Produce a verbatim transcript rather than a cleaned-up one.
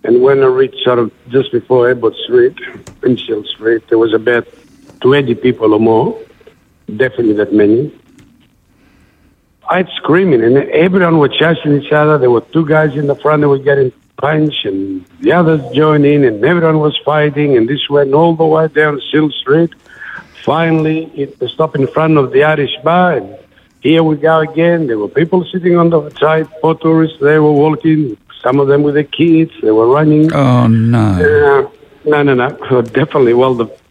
And when I reached sort of just before Abbott Street, Winchell Street, there was about twenty people or more, definitely that many. I'd screaming, and everyone was chasing each other. There were two guys in the front that were getting punched, and the others joined in, and everyone was fighting, and this went all the way down Sill Street. Finally, it stopped in front of the Irish bar, and here we go again. There were people sitting on the side, poor tourists. They were walking, some of them with their kids. They were running. Oh, no. Uh, no, no, no. So definitely, well, the